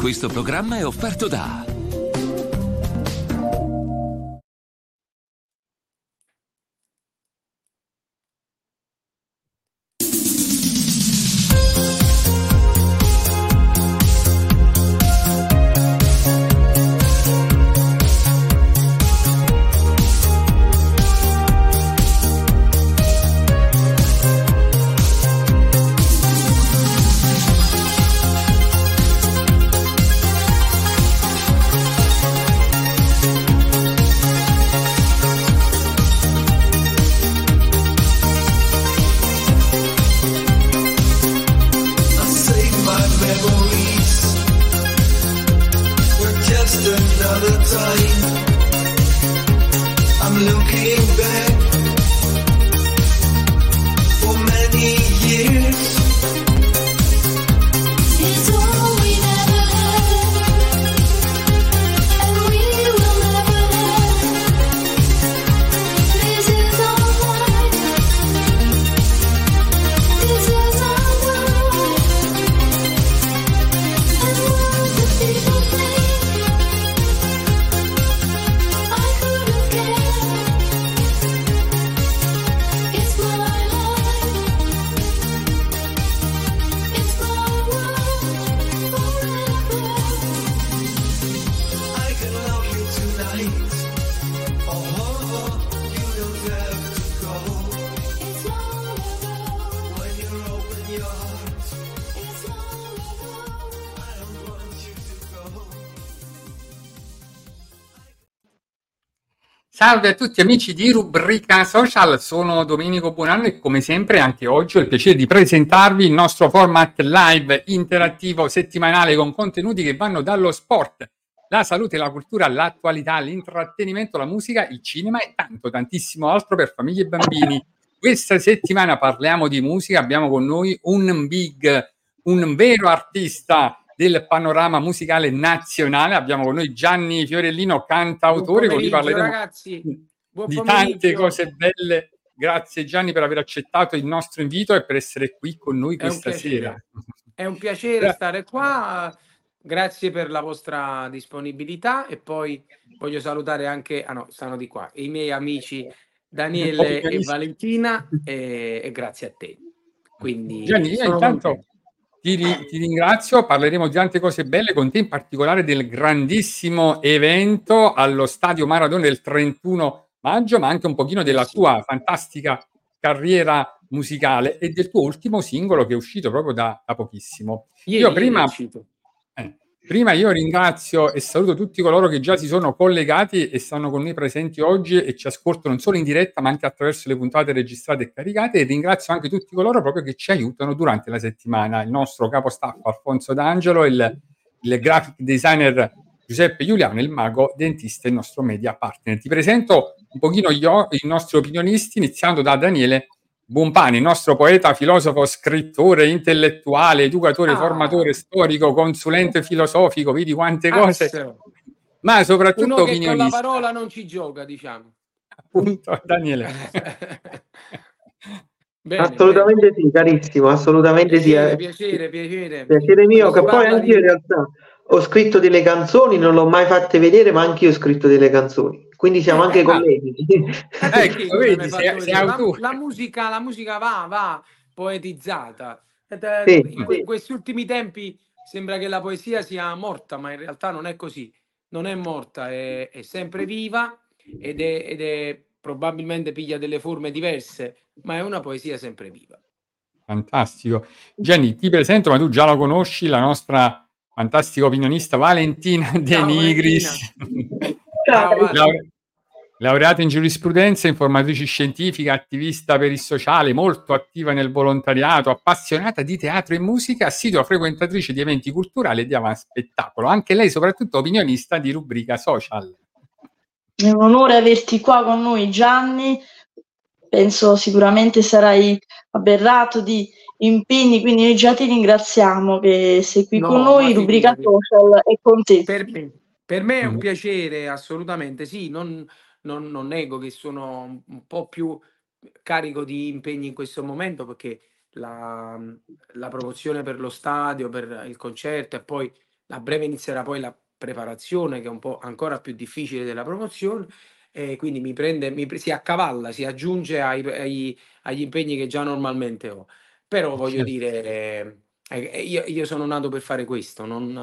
Questo programma è offerto da Salve a tutti amici di Rubrica Social, sono Domenico Buonanno e come sempre anche oggi ho il piacere di presentarvi il nostro format live interattivo settimanale con contenuti che vanno dallo sport, la salute, la cultura, l'attualità, l'intrattenimento, la musica, il cinema e tantissimo altro per famiglie e bambini. Questa settimana parliamo di musica, abbiamo con noi un vero artista del panorama musicale nazionale. Abbiamo con noi Gianni Fiorellino, cantautore, con cui parleremo ragazzi. di tante cose belle. Grazie Gianni per aver accettato il nostro invito e per essere qui con noi questa sera. È un piacere stare qua, grazie per la vostra disponibilità e poi voglio salutare anche, stanno di qua, i miei amici Daniele e Valentina e grazie a te. Quindi Gianni, io intanto ti ringrazio, parleremo di tante cose belle con te, in particolare del grandissimo evento allo Stadio Maradona del 31 maggio, ma anche un pochino della tua fantastica carriera musicale e del tuo ultimo singolo che è uscito proprio da pochissimo. Prima io ringrazio e saluto tutti coloro che già si sono collegati e stanno con noi presenti oggi e ci ascoltano non solo in diretta ma anche attraverso le puntate registrate e caricate, e ringrazio anche tutti coloro proprio che ci aiutano durante la settimana, il nostro capo staff Alfonso D'Angelo, il graphic designer Giuseppe Giuliano e il mago dentista e il nostro media partner. Ti presento un pochino i nostri opinionisti, iniziando da Daniele Buonpani, il nostro poeta, filosofo, scrittore, intellettuale, educatore, formatore, storico, consulente filosofico, vedi quante cose, ma soprattutto uno che opinionista. Con la parola non ci gioca, diciamo. Appunto, Daniele. Bene, assolutamente bene. Sì, carissimo, assolutamente piacere, sì. Piacere mio, che poi anche io in realtà ho scritto delle canzoni, non l'ho mai fatte vedere, ma anche io ho scritto delle canzoni. Quindi siamo anche colleghi. Vedi, la musica va poetizzata. In questi ultimi tempi sembra che la poesia sia morta, ma in realtà non è così. Non è morta, è sempre viva ed è probabilmente piglia delle forme diverse, ma è una poesia sempre viva. Fantastico. Gianni, ti presento, ma tu già la conosci, la nostra fantastica opinionista Valentina De Nigris. Laureata in giurisprudenza, informatrice scientifica, attivista per il sociale, molto attiva nel volontariato, appassionata di teatro e musica, assidua frequentatrice di eventi culturali e di avanspettacolo. Anche lei soprattutto opinionista di Rubrica Social. È un onore averti qua con noi, Gianni. Penso sicuramente sarai aberrato di impegni, quindi noi già ti ringraziamo che sei qui con noi. Rubrica Social è con te. Per me è un piacere, assolutamente sì, non nego che sono un po' più carico di impegni in questo momento, perché la promozione per lo stadio, per il concerto e poi a breve inizierà poi la preparazione, che è un po' ancora più difficile della promozione, e quindi si accavalla, si aggiunge agli impegni che già normalmente ho. Però voglio dire, io sono nato per fare questo,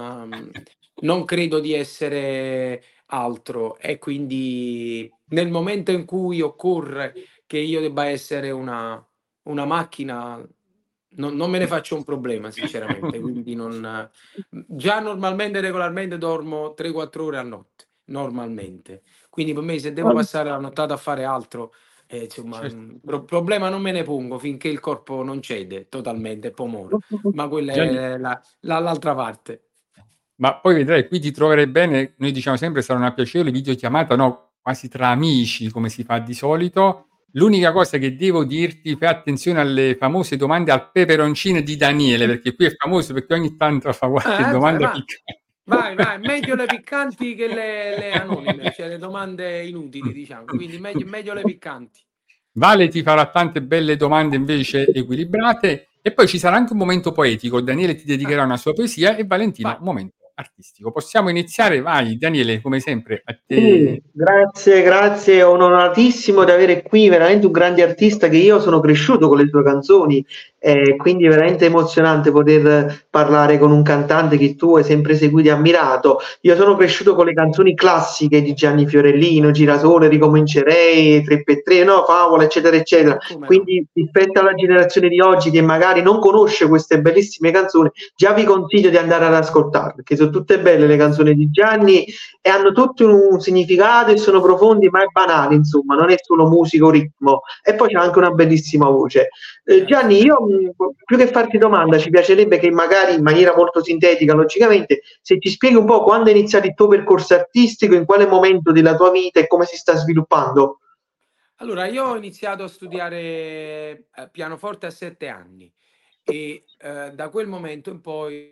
non credo di essere altro, e quindi nel momento in cui occorre che io debba essere una macchina, non me ne faccio un problema, sinceramente. Quindi già normalmente, regolarmente dormo 3-4 ore a notte, normalmente. Quindi per me, se devo passare la nottata a fare altro, insomma, problema non me ne pongo finché il corpo non cede totalmente, poi muore. Ma quella è l'altra parte. Ma poi vedrai, qui ti troverai bene. Noi diciamo sempre sarà una piacevole videochiamata, no, quasi tra amici, come si fa di solito. L'unica cosa che devo dirti, fai attenzione alle famose domande al peperoncino di Daniele, perché qui è famoso perché ogni tanto fa qualche domanda piccante. Vai, meglio le piccanti che le anonime, cioè le domande inutili, diciamo. Quindi meglio le piccanti. Vale ti farà tante belle domande invece equilibrate, e poi ci sarà anche un momento poetico. Daniele ti dedicherà una sua poesia e Valentina un momento artistico. Possiamo iniziare? Vai Daniele, come sempre a te. Sì, grazie, onoratissimo di avere qui veramente un grande artista, che io sono cresciuto con le sue canzoni, quindi è veramente emozionante poter parlare con un cantante che tu hai sempre seguito e ammirato. Io sono cresciuto con le canzoni classiche di Gianni Fiorellino, Girasole, Ricomincerei, 3x3, no, Favola, eccetera eccetera. Quindi rispetto alla generazione di oggi che magari non conosce queste bellissime canzoni, già vi consiglio di andare ad ascoltarle, perché sono tutte belle le canzoni di Gianni e hanno tutto un significato e sono profondi, ma è banale, insomma, non è solo musica o ritmo, e poi c'è anche una bellissima voce. Gianni, io più che farti domanda, ci piacerebbe che magari in maniera molto sintetica, logicamente, se ci spieghi un po' quando è iniziato il tuo percorso artistico, in quale momento della tua vita e come si sta sviluppando. Allora, io ho iniziato a studiare pianoforte a 7 anni e da quel momento in poi...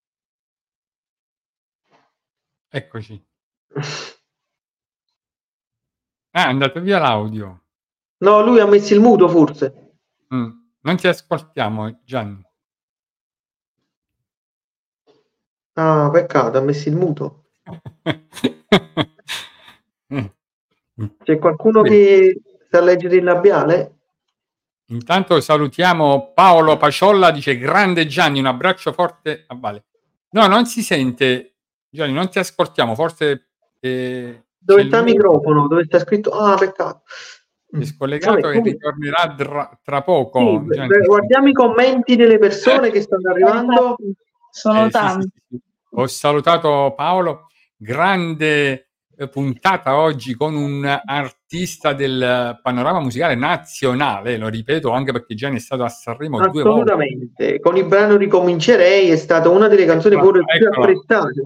Eccoci. È andato via l'audio. No, lui ha messo il muto forse. Non ti ascoltiamo, Gianni. Ah, peccato, ha messo il muto. C'è qualcuno che sa leggere il labiale? Intanto salutiamo Paolo Paciolla, dice grande Gianni, un abbraccio forte a Vale. No, non si sente, Gianni, non ti ascoltiamo, forse... dove sta il microfono? Dove sta scritto? Ah, peccato. È scollegato e ritornerà tra poco. Sì, guardiamo i commenti delle persone che stanno arrivando. Sono tanti. Sì. Ho salutato Paolo, grande puntata oggi con un artista del panorama musicale nazionale, lo ripeto anche perché Gianni è stato a Sanremo 2 volte. Assolutamente, con il brano Ricomincerei è stata una delle canzoni pure più apprezzate.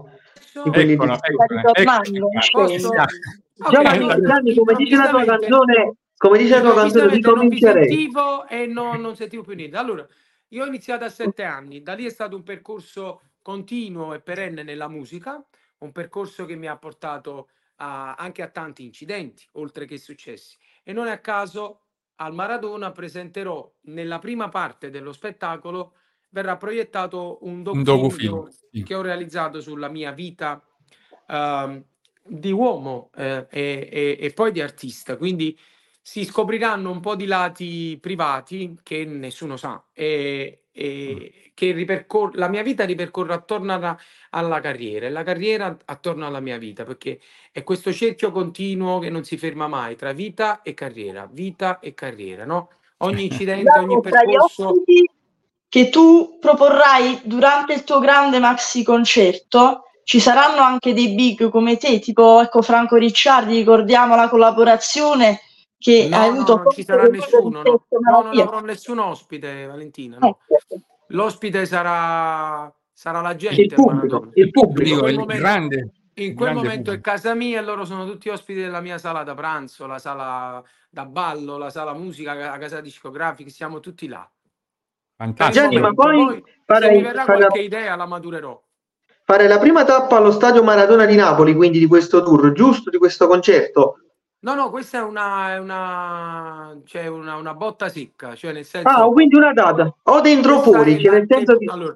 Gianni, come dice la tua canzone, Ricomincerei. E non sentivo più niente. Allora, io ho iniziato a 7 anni, da lì è stato un percorso continuo e perenne nella musica, un percorso che mi ha portato anche a tanti incidenti, oltre che successi. E non a caso al Maradona presenterò, nella prima parte dello spettacolo, verrà proiettato un docufilm che ho realizzato sulla mia vita di uomo e poi di artista. Quindi si scopriranno un po' di lati privati che nessuno sa e che la mia vita ripercorre attorno alla carriera e la carriera attorno alla mia vita, perché è questo cerchio continuo che non si ferma mai tra vita e carriera, no? Ogni incidente, ogni percorso che tu proporrai durante il tuo grande maxi concerto. Ci saranno anche dei big come te, tipo ecco Franco Ricciardi, ricordiamo la collaborazione che hai avuto. Non ci sarà nessuno, non avrò nessun ospite, Valentina, no. L'ospite sarà la gente, il pubblico, il grande. In quel momento è casa mia e loro sono tutti ospiti della mia sala da pranzo, la sala da ballo, la sala musica, la casa discografica, siamo tutti là. Fantastico. Gianni, ma poi se mi verrà qualche idea la maturerò. Fare la prima tappa allo stadio Maradona di Napoli, quindi di questo tour, giusto, di questo concerto? No, questa è una botta secca, cioè nel senso... quindi una data, o dentro o fuori, cioè nel senso che... Allora,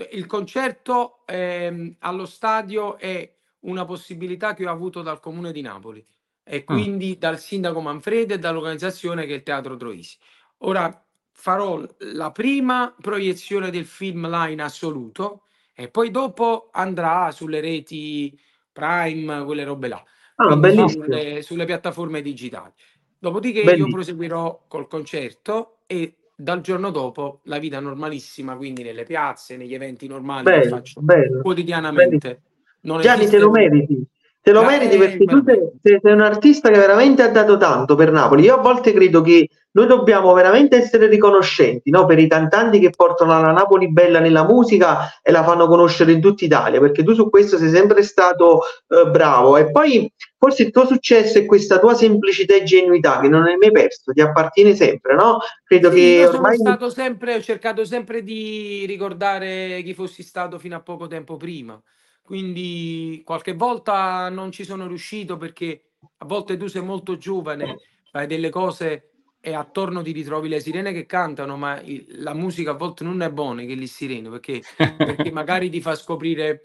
il concerto allo stadio è una possibilità che ho avuto dal Comune di Napoli e quindi dal sindaco Manfredi e dall'organizzazione che è il Teatro Troisi. Ora farò la prima proiezione del film là in assoluto e poi dopo andrà sulle reti Prime, quelle robe là, quindi sulle piattaforme digitali. Dopodiché io proseguirò col concerto e dal giorno dopo la vita normalissima, quindi nelle piazze, negli eventi normali che faccio quotidianamente. Gianni, te lo meriti. Te lo meriti perché tu sei un artista che veramente ha dato tanto per Napoli. Io a volte credo che noi dobbiamo veramente essere riconoscenti, no? Per i cantanti che portano la Napoli bella nella musica e la fanno conoscere in tutta Italia, perché tu su questo sei sempre stato bravo. E poi forse il tuo successo è questa tua semplicità e genuità che non hai mai perso, ti appartiene sempre, no? Credo che io ormai ho cercato sempre di ricordare chi fossi stato fino a poco tempo prima. Quindi qualche volta non ci sono riuscito perché a volte tu sei molto giovane, fai delle cose e attorno ti ritrovi le sirene che cantano, ma la musica a volte non è buona che le sirene, perché magari ti fa scoprire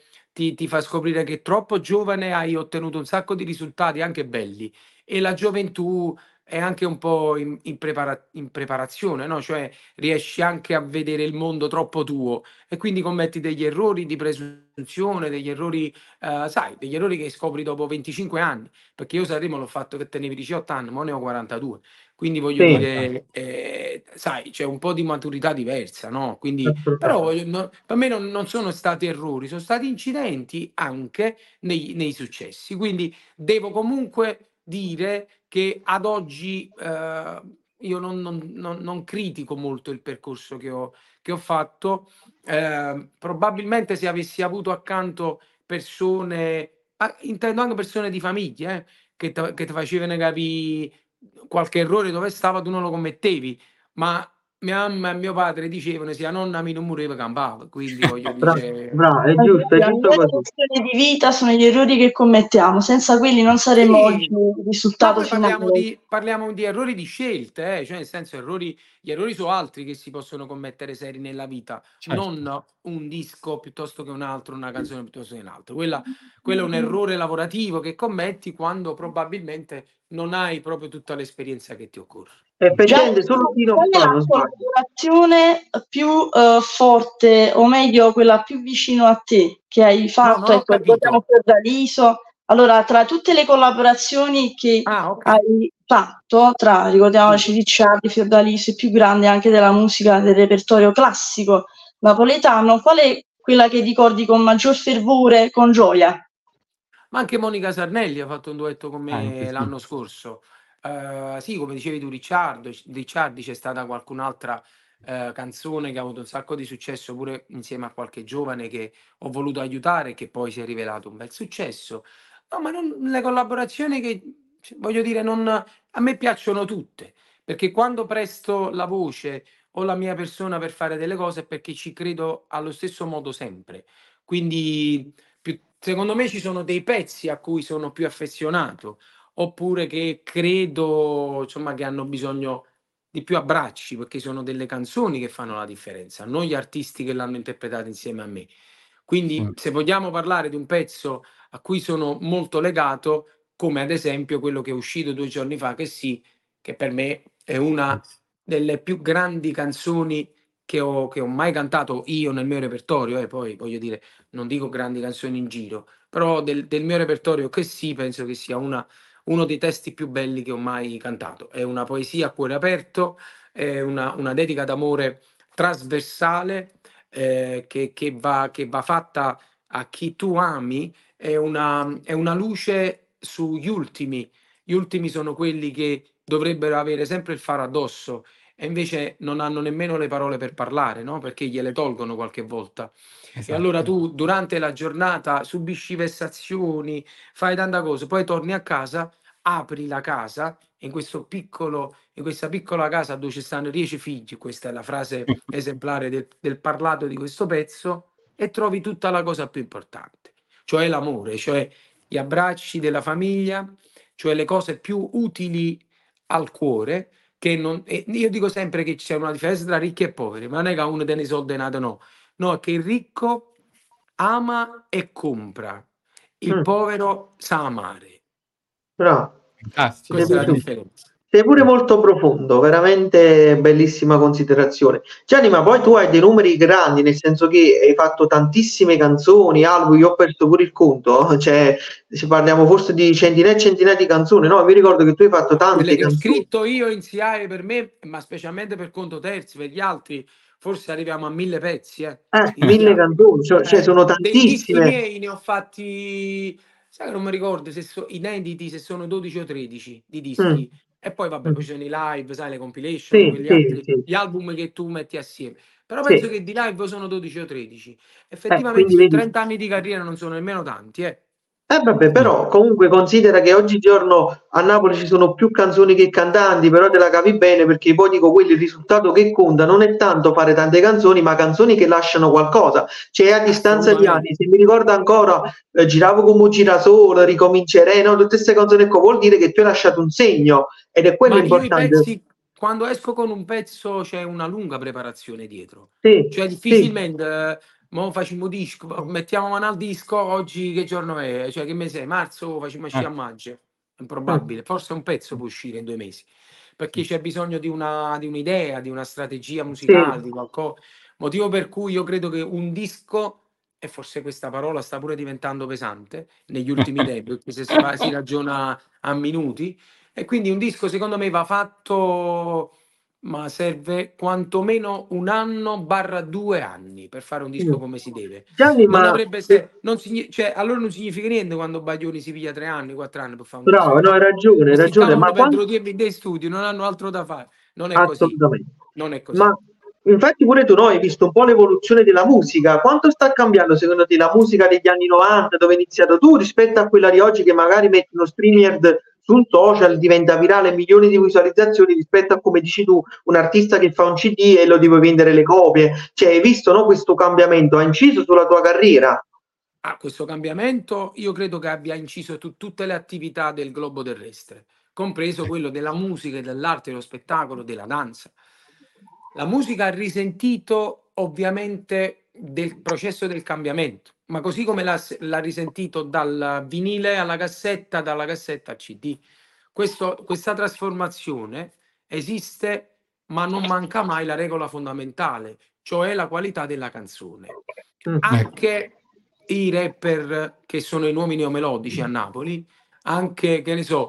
che troppo giovane hai ottenuto un sacco di risultati anche belli e la gioventù è anche un po' in preparazione, no? Cioè riesci anche a vedere il mondo troppo tuo e quindi commetti degli errori di presunzione, degli errori, degli errori che scopri dopo 25 anni, perché io Sanremo l'ho fatto che tenevi 18 anni, ma ne ho 42, quindi voglio dire, c'è un po' di maturità diversa, no? Quindi, però per me non sono stati errori, sono stati incidenti anche nei successi, quindi devo comunque dire che ad oggi io non critico molto il percorso che ho fatto. Probabilmente se avessi avuto accanto persone, intendo anche persone di famiglia, che ti facevano capire qualche errore dove stava, tu non lo commettevi, ma mia mamma e mio padre dicevano sia nonna mi non moriva campava, quindi voglio dire è giusto così. Di vita sono gli errori che commettiamo, senza quelli non saremmo oggi il risultato finale. Parliamo di errori di scelte, cioè nel senso gli errori su altri che si possono commettere seri nella vita, non un disco piuttosto che un altro, una canzone piuttosto che un'altra. Quello è un errore lavorativo che commetti quando probabilmente non hai proprio tutta l'esperienza che ti occorre. Effettivamente solo qual è la collaborazione più forte, o meglio quella più vicino a te che hai fatto? Ecco, ricordiamo Fiordaliso. Allora, tra tutte le collaborazioni che hai fatto, ricordiamoci Ricciardi, Fiordaliso, il più grande anche della musica del repertorio classico napoletano, qual è quella che ricordi con maggior fervore, con gioia? Ma anche Monica Sarnelli ha fatto un duetto con me l'anno scorso. Sì, come dicevi tu, Ricciardi, c'è stata qualcun'altra canzone che ha avuto un sacco di successo pure insieme a qualche giovane che ho voluto aiutare e che poi si è rivelato un bel successo. No, ma le collaborazioni che, voglio dire, a me piacciono tutte, perché quando presto la voce o la mia persona per fare delle cose è perché ci credo allo stesso modo sempre. Quindi secondo me ci sono dei pezzi a cui sono più affezionato, oppure che credo, insomma, che hanno bisogno di più abbracci, perché sono delle canzoni che fanno la differenza, non gli artisti che l'hanno interpretato insieme a me. Quindi se vogliamo parlare di un pezzo a cui sono molto legato, come ad esempio quello che è uscito 2 giorni fa, che per me è una delle più grandi canzoni che ho mai cantato io nel mio repertorio, e poi voglio dire, non dico grandi canzoni in giro, però del mio repertorio penso che sia uno dei testi più belli che ho mai cantato. È una poesia a cuore aperto, è una dedica d'amore trasversale, che va fatta a chi tu ami, è una luce sugli ultimi. Gli ultimi sono quelli che dovrebbero avere sempre il faro addosso e invece non hanno nemmeno le parole per parlare, no? Perché gliele tolgono qualche volta. E allora tu durante la giornata subisci vessazioni, fai tanta cosa, poi torni a casa, apri la casa in questa piccola casa dove ci stanno 10 figli, questa è la frase esemplare del parlato di questo pezzo, e trovi tutta la cosa più importante, cioè l'amore, cioè gli abbracci della famiglia, cioè le cose più utili al cuore, io dico sempre che c'è una differenza tra ricchi e poveri, ma non è che uno tiene i soldi e nato no, No, è che il ricco ama e compra, il povero sa amare. Bravo. Fantastico. Questa è la differenza. Sei pure molto profondo, veramente bellissima considerazione. Gianni, ma poi tu hai dei numeri grandi, nel senso che hai fatto tantissime canzoni, album, io ho perso pure il conto, cioè se parliamo forse di centinaia e centinaia di canzoni, no? Mi ricordo che tu hai fatto tante Quelle che ho canzoni. scritto io in SIAE per me, ma specialmente per conto terzi, per gli altri, forse arriviamo a 1000 pezzi. 1000 canzoni, cioè sono Dei dischi tantissime. miei ne ho fatti, sai che non mi ricordo se inediti, se sono 12 o 13 di dischi. E poi vabbè, poi ci sono i live, sai, le compilation, Sì, quegli sì, altri, sì. gli album che tu metti assieme. Però Sì. penso che di live sono 12 o 13. Effettivamente quindi su vedi. 30 anni di carriera non sono nemmeno tanti, Vabbè, però comunque considera che oggigiorno a Napoli ci sono più canzoni che cantanti, però te la cavi bene perché poi dico quello il risultato che conta non è tanto fare tante canzoni, ma canzoni che lasciano qualcosa. Cioè a distanza di anni, se mi ricordo ancora, giravo come un girasole, ricomincerei, no? Tutte queste canzoni qua vuol dire che tu hai lasciato un segno ed è quello ma io importante. i pezzi, quando esco con un pezzo c'è una lunga preparazione dietro. Sì, Cioè difficilmente mo facciamo disco, mettiamo mano al disco, oggi che giorno è? Cioè che mese è? Marzo facciamo uscire a maggio? È improbabile, forse un pezzo può uscire in 2 mesi, perché c'è bisogno di un'idea, di una strategia musicale, di qualcosa. Motivo per cui io credo che un disco, e forse questa parola sta pure diventando pesante negli ultimi tempi, perché se si ragiona a minuti, e quindi un disco secondo me va fatto, ma serve quantomeno 1 anno / 2 anni per fare un disco come si deve. Gianni, Non ma avrebbe cioè, allora non significa niente quando Baglioni si piglia 3 anni, 4 anni per fare un bravo, disco. no, hai ragione, Questi ma perdono tempo dei studi, non hanno altro da fare. Non è così. assolutamente. Non è così. Ma infatti pure tu no, hai visto un po' l'evoluzione della musica. Quanto sta cambiando secondo te la musica degli anni 90, dove hai iniziato tu, rispetto a quella di oggi che magari metti uno streamer su un social, diventa virale, milioni di visualizzazioni, rispetto a come dici tu, un artista che fa un CD e lo devo vendere le copie. Cioè, hai visto no, questo cambiamento? Ha inciso sulla tua carriera? Questo cambiamento io credo che abbia inciso su tutte le attività del globo terrestre, compreso quello della musica, dell'arte, dello spettacolo, della danza. La musica ha risentito ovviamente del processo del cambiamento, ma così come l'ha risentito dal vinile alla cassetta, dalla cassetta al CD. Questa trasformazione esiste, ma non manca mai la regola fondamentale, cioè la qualità della canzone. Anche i rapper che sono i nuovi neomelodici a Napoli, anche, che ne so,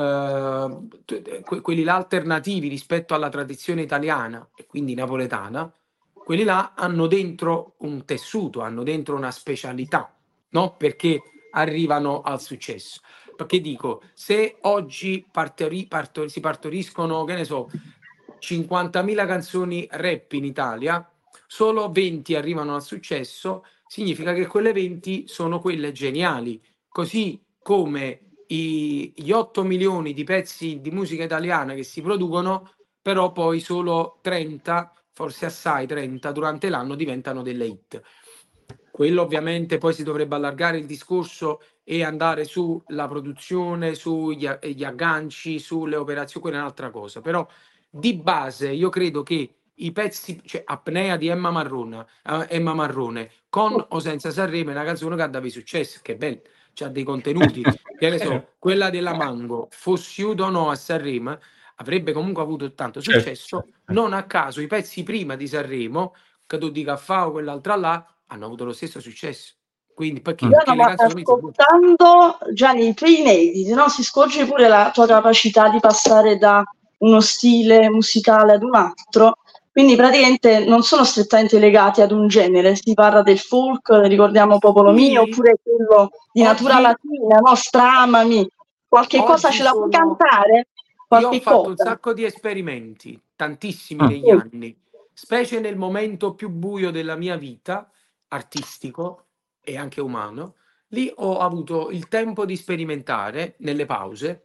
quelli là alternativi rispetto alla tradizione italiana e quindi napoletana, quelli là hanno dentro un tessuto, hanno dentro una specialità, no? Perché arrivano al successo. Perché dico, se oggi si partoriscono, che ne so, 50.000 canzoni rap in Italia, solo 20 arrivano al successo, significa che quelle 20 sono quelle geniali, così come gli 8 milioni di pezzi di musica italiana che si producono, però poi solo 30, forse assai 30, durante l'anno diventano delle hit. Quello ovviamente poi si dovrebbe allargare il discorso e andare sulla produzione, sugli agganci, sulle operazioni, quella è un'altra cosa. Però di base io credo che i pezzi, cioè Apnea di Emma Marrone, con o senza Sanremo, è una canzone che ha dato successo, che è bella, c'ha dei contenuti. Che ne so, quella della Mango, fossi o no a Sanremo, avrebbe comunque avuto tanto successo. Non a caso i pezzi prima di Sanremo, che tu dica fa o quell'altra là, hanno avuto lo stesso successo. Quindi perché le canzoni ascoltando Gianni i tuoi inediti, no? Si scorge pure la tua capacità di passare da uno stile musicale ad un altro, quindi praticamente non sono strettamente legati ad un genere, si parla del folk, ricordiamo Popolo Mio, oppure quello di natura latina, no? Stramami, qualche cosa ce la puoi cantare? Io ho fatto un sacco di esperimenti, tantissimi negli anni, specie nel momento più buio della mia vita, artistico e anche umano. Lì ho avuto il tempo di sperimentare nelle pause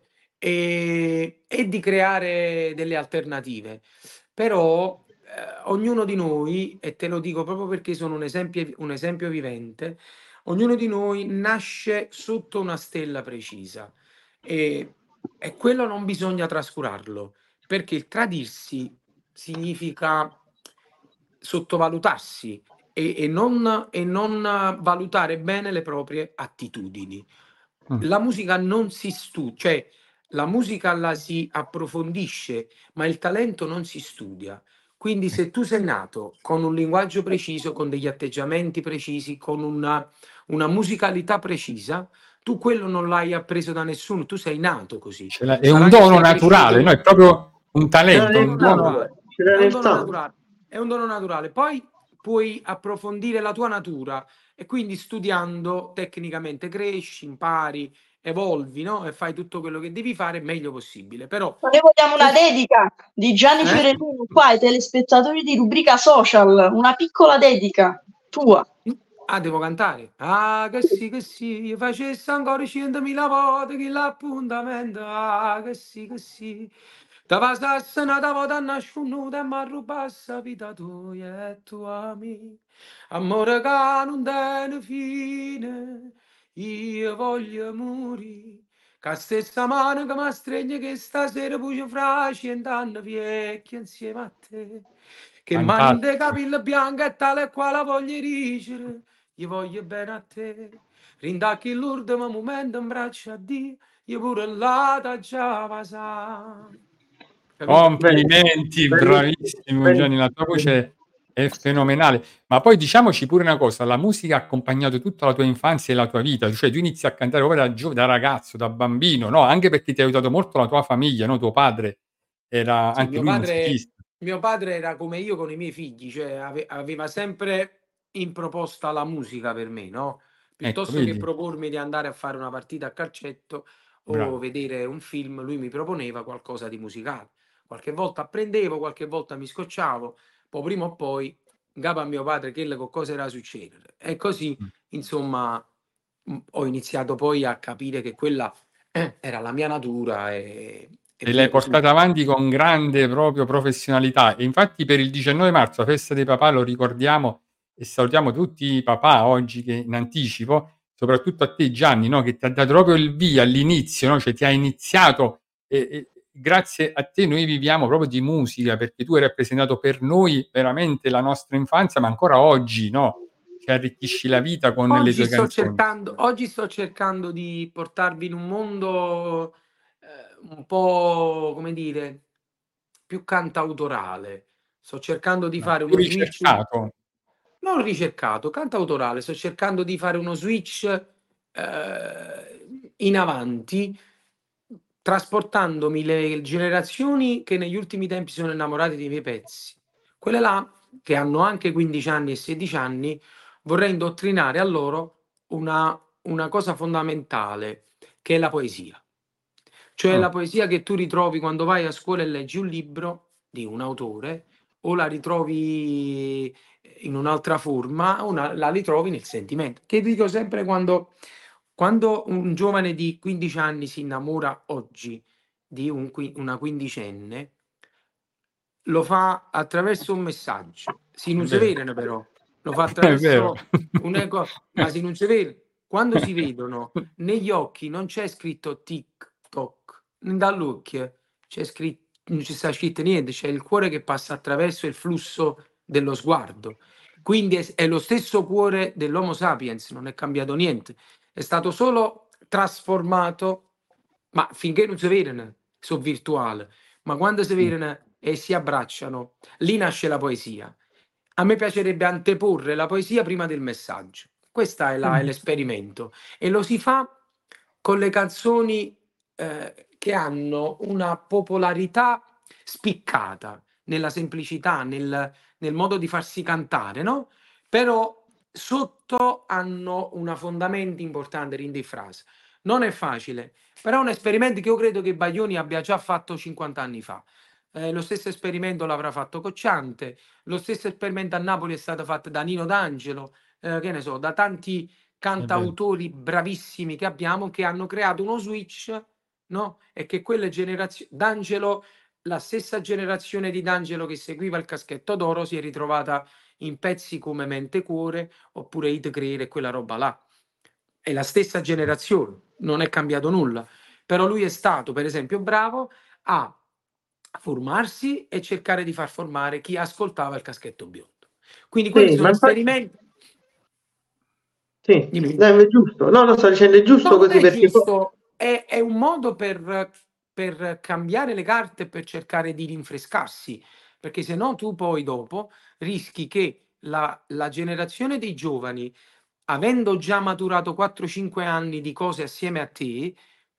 e di creare delle alternative. Però ognuno di noi, e te lo dico proprio perché sono un esempio vivente, ognuno di noi nasce sotto una stella precisa e quello non bisogna trascurarlo, perché il tradirsi significa sottovalutarsi e non valutare bene le proprie attitudini. La musica non si studia, cioè la musica la si approfondisce, ma il talento non si studia. Quindi se tu sei nato con un linguaggio preciso, con degli atteggiamenti precisi, con una musicalità precisa, tu quello non l'hai appreso da nessuno, tu sei nato così. È un dono naturale, no? È proprio un talento, un dono. È un dono naturale. È un dono naturale. Poi puoi approfondire la tua natura e quindi studiando tecnicamente cresci, impari, evolvi, no? E fai tutto quello che devi fare meglio possibile. Però noi vogliamo una dedica di Gianni Fiorellino qua ai telespettatori di Rubrica Social, una piccola dedica tua. Ah, devo cantare? Ah, che sì, io facessi ancora 100.000 volte che l'appuntamento, ah, che sì. Tava sassonata vota nasconuta e mi rubasse la vita tua e tua mia. Amore che non tiene fine, io voglio morire. Che stessa mano che mi stringe che stasera pure fra 100 anni vecchia insieme a te. Che mani de capelli bianchi e tale e quale voglio ricere. Io voglio bene a te. Rindacchi l'ultimo momento in braccio a Dio. Io pure là da già pasà. Complimenti, bravissimo Gianni, la tua voce è fenomenale. Ma poi diciamoci pure una cosa, la musica ha accompagnato tutta la tua infanzia e la tua vita, cioè tu inizi a cantare proprio da ragazzo, da bambino, no? Anche perché ti ha aiutato molto la tua famiglia, no? Tuo padre era sì, anche lui musicista. Mio padre era come io con i miei figli, cioè aveva sempre in proposta la musica per me, no? Piuttosto che propormi di andare a fare una partita a calcetto o vedere un film, lui mi proponeva qualcosa di musicale. Qualche volta apprendevo, qualche volta mi scocciavo, poi prima o poi, capo a mio padre, che cosa era succedere. E così, insomma, ho iniziato poi a capire che quella era la mia natura e l'hai portata avanti con grande proprio professionalità. E infatti per il 19 marzo, la festa dei papà, lo ricordiamo e salutiamo tutti i papà oggi che in anticipo, soprattutto a te Gianni, no? Che ti ha dato proprio il via all'inizio, no? Cioè ti ha iniziato e grazie a te noi viviamo proprio di musica, perché tu hai rappresentato per noi veramente la nostra infanzia, ma ancora oggi, no? Che arricchisci la vita con le tue canzoni. Oggi sto cercando di portarvi in un mondo un po', come dire, più cantautorale. Sto cercando di fare uno switch. Non ricercato, cantautorale. Sto cercando di fare uno switch in avanti, trasportandomi le generazioni che negli ultimi tempi sono innamorate dei miei pezzi. Quelle là, che hanno anche 15 anni e 16 anni, vorrei indottrinare a loro una cosa fondamentale, che è la poesia. Cioè la poesia che tu ritrovi quando vai a scuola e leggi un libro di un autore, o la ritrovi in un'altra forma, o la ritrovi nel sentimento. Che dico sempre quando un giovane di 15 anni si innamora oggi di una quindicenne, lo fa attraverso un messaggio. Si non si vedono però, lo fa attraverso ma si non si vedono. Quando si vedono, negli occhi non c'è scritto TikTok, dall'occhio c'è scritto, non ci sta scritto niente, c'è il cuore che passa attraverso il flusso dello sguardo. Quindi è lo stesso cuore dell'Homo sapiens, non è cambiato niente, è stato solo trasformato, ma finché non si vedono, sono virtuali, ma quando si vedono e si abbracciano, lì nasce la poesia. A me piacerebbe anteporre la poesia prima del messaggio. Questo è l'esperimento e lo si fa con le canzoni che hanno una popolarità spiccata nella semplicità, nel modo di farsi cantare, no? Però sotto hanno una fondamento importante, rinde frase. Non è facile, però è un esperimento che io credo che Baglioni abbia già fatto 50 anni fa. Lo stesso esperimento l'avrà fatto Cocciante, lo stesso esperimento a Napoli è stato fatto da Nino D'Angelo, che ne so, da tanti cantautori bravissimi che abbiamo, che hanno creato uno switch, no? E che quelle generazioni, D'Angelo, la stessa generazione di D'Angelo che seguiva il Caschetto d'Oro si è ritrovata in pezzi come Mente Cuore oppure It Creere e quella roba là. È la stessa generazione, non è cambiato nulla, però lui è stato per esempio bravo a formarsi e cercare di far formare chi ascoltava il Caschetto Biondo. Quindi quelli sono esperimenti. Sì, è giusto. No, sto dicendo è giusto no, così è perché giusto. È un modo per cambiare le carte, per cercare di rinfrescarsi, perché se no tu poi dopo rischi che la generazione dei giovani, avendo già maturato 4-5 anni di cose assieme a te,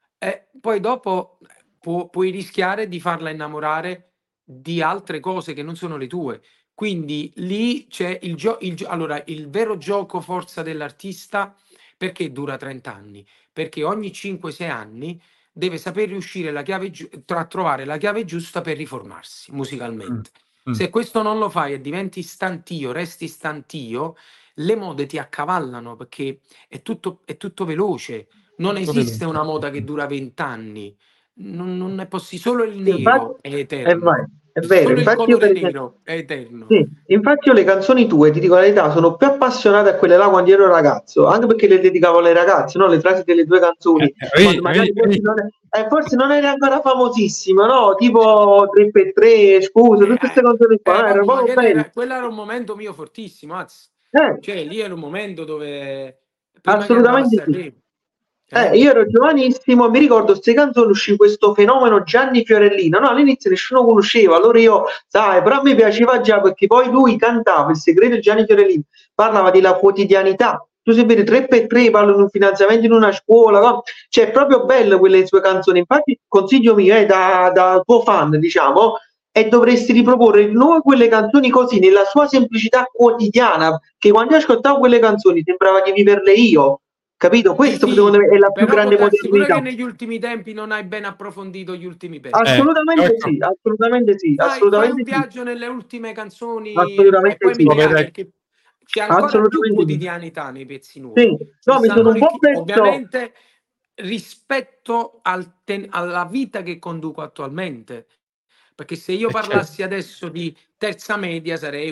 poi dopo puoi rischiare di farla innamorare di altre cose che non sono le tue. Quindi lì c'è allora, il vero gioco forza dell'artista, perché dura 30 anni? Perché ogni 5-6 anni deve saper riuscire a trovare la chiave giusta per riformarsi musicalmente. Se questo non lo fai e diventi stantio, resti stantio, le mode ti accavallano, perché è tutto veloce. Non esiste una moda che dura 20 anni. Non è possibile. Solo il nero è eterno. è vero, Solo il infatti io per colore esempio, nero è eterno. sì, infatti io le canzoni tue, ti dico la verità, sono più appassionato a quelle là quando ero ragazzo, anche perché le dedicavo alle ragazze, no? Le frasi delle tue canzoni, quando magari forse non eri ancora famosissima, no? Tipo 3x3, scusa, tutte queste canzoni qua, erano proprio belle. Quello era un momento mio fortissimo, anzi. Cioè, lì era un momento dove prima assolutamente che sì. Io ero giovanissimo, mi ricordo queste canzoni, uscì questo fenomeno Gianni Fiorellino, no? All'inizio nessuno conosceva, allora io, sai, però a me piaceva già perché poi lui cantava, il segreto di Gianni Fiorellino, parlava della quotidianità. Tu se vedi 3x3 parla di un finanziamento in una scuola, no? Cioè è proprio bello quelle sue canzoni, infatti consiglio mio da tuo fan, diciamo, e dovresti riproporre di nuovo quelle canzoni così, nella sua semplicità quotidiana, che quando io ascoltavo quelle canzoni sembrava di viverle io. Capito? Questo secondo me è la più grande modernità. Pure che negli ultimi tempi non hai ben approfondito gli ultimi pezzi. Assolutamente sì, assolutamente sì. Fai un viaggio nelle ultime canzoni assolutamente e poi sì. mi piace perché c'è ancora più quotidianità nei pezzi nuovi. Sì, no, mi sono un po' perso. Ovviamente rispetto alla vita che conduco attualmente. Perché se io parlassi adesso di terza media farei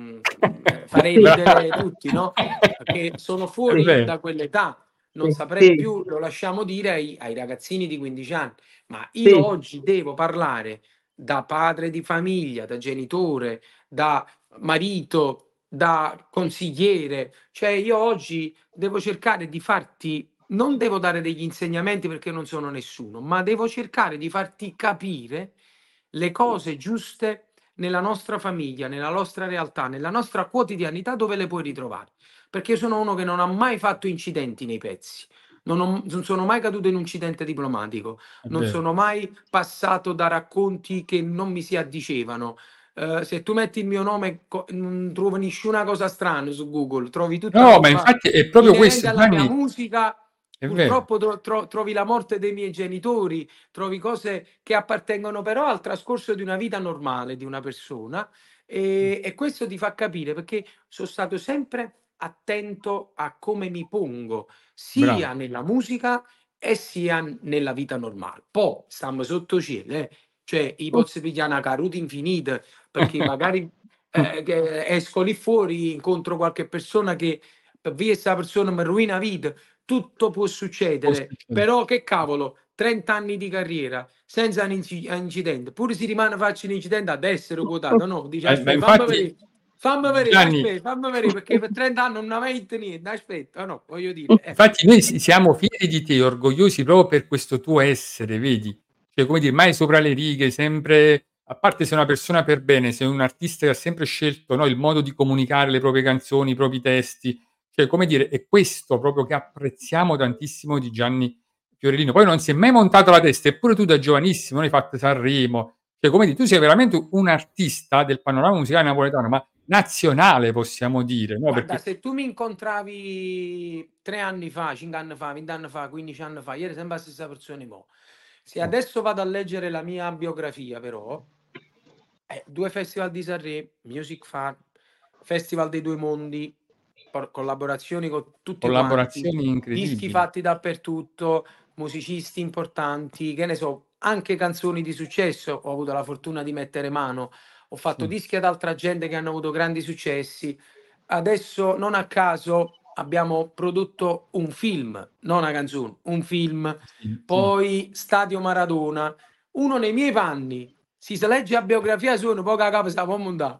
ridere tutti, no? Perché sono fuori da quell'età, non saprei più, lo lasciamo dire ai ragazzini di 15 anni, ma io oggi devo parlare da padre di famiglia, da genitore, da marito, da consigliere, cioè io oggi devo cercare di non devo dare degli insegnamenti perché non sono nessuno, ma devo cercare di farti capire le cose giuste nella nostra famiglia, nella nostra realtà, nella nostra quotidianità, dove le puoi ritrovare. Perché io sono uno che non ha mai fatto incidenti nei pezzi, non sono mai caduto in un incidente diplomatico, non sono mai passato da racconti che non mi si addicevano. Se tu metti il mio nome non trovi nessuna cosa strana su Google, trovi tutta ma infatti è proprio questo, la mia musica. Purtroppo trovi la morte dei miei genitori, trovi cose che appartengono però al trascorso di una vita normale di una persona e questo ti fa capire perché sono stato sempre attento a come mi pongo sia nella musica e sia nella vita normale. Poi stiamo sotto cielo, cioè i pozzi pigliare una caruta infinita perché magari che esco lì fuori, incontro qualche persona che per via questa persona mi rovina la vita. Tutto può succedere, però che cavolo, 30 anni di carriera senza un incidente, pure se rimane faccio un incidente ad essere quotato, no? Dice, aspetta, fammi vedere, perché per 30 anni non avevi niente, aspetta, no, voglio dire. Infatti noi siamo fieri di te, orgogliosi proprio per questo tuo essere, vedi? Cioè, come dire, mai sopra le righe, sempre, a parte sei una persona per bene, sei un artista che ha sempre scelto, no, il modo di comunicare le proprie canzoni, i propri testi, cioè, come dire, è questo proprio che apprezziamo tantissimo di Gianni Fiorellino. Poi non si è mai montato la testa, eppure tu da giovanissimo hai fatto Sanremo, cioè, come dire, tu sei veramente un artista del panorama musicale napoletano, ma nazionale possiamo dire, no? Guarda, Perché se tu mi incontravi 3 anni fa, 5 anni fa, 20 anni fa, 15 anni fa, io ero sempre la stessa persona. Se adesso vado a leggere la mia biografia, però, 2 festival di Sanremo, Music Far, Festival dei Due Mondi, collaborazioni con tutti quanti, dischi fatti dappertutto, musicisti importanti, che ne so, anche canzoni di successo, ho avuto la fortuna di mettere mano, ho fatto dischi ad altra gente che hanno avuto grandi successi. Adesso, non a caso, abbiamo prodotto un film, non una canzone, un film, poi Stadio Maradona. Uno nei miei panni si legge la biografia sua, poca capo sa può montare.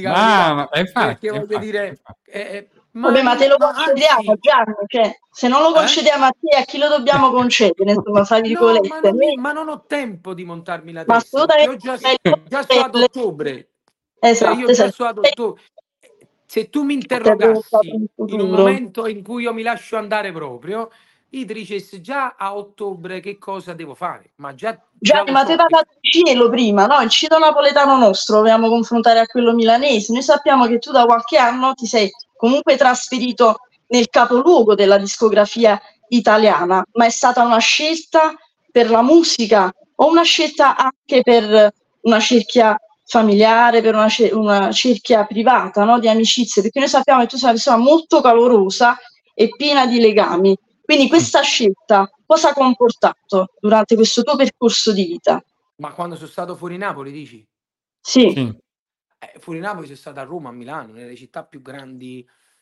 Infatti, voglio dire... Vabbè, ma te lo concediamo, Gianni, cioè, se non lo concediamo a te, a chi lo dobbiamo concedere? Insomma, fra virgolette. Ma non ho tempo di montarmi la Ma testa, io già sto ad ottobre. Esatto, io già sto ad ottobre. Se tu mi interrogassi in un momento in cui io mi lascio andare proprio, io ti dicessi già a ottobre che cosa devo fare. Ma Gianni, ma ti hai parlato di cielo prima, no? Il cielo napoletano nostro lo dobbiamo confrontare a quello milanese. Noi sappiamo che tu da qualche anno ti sei comunque trasferito nel capoluogo della discografia italiana, ma è stata una scelta per la musica o una scelta anche per una cerchia familiare, per una cerchia privata, no? Di amicizie? Perché noi sappiamo che tu sei una persona molto calorosa e piena di legami. Quindi questa scelta cosa ha comportato durante questo tuo percorso di vita? Ma quando sono stato fuori Napoli, dici? Sì. Fuori Napoli sono stato a Roma, a Milano, nelle città più grandi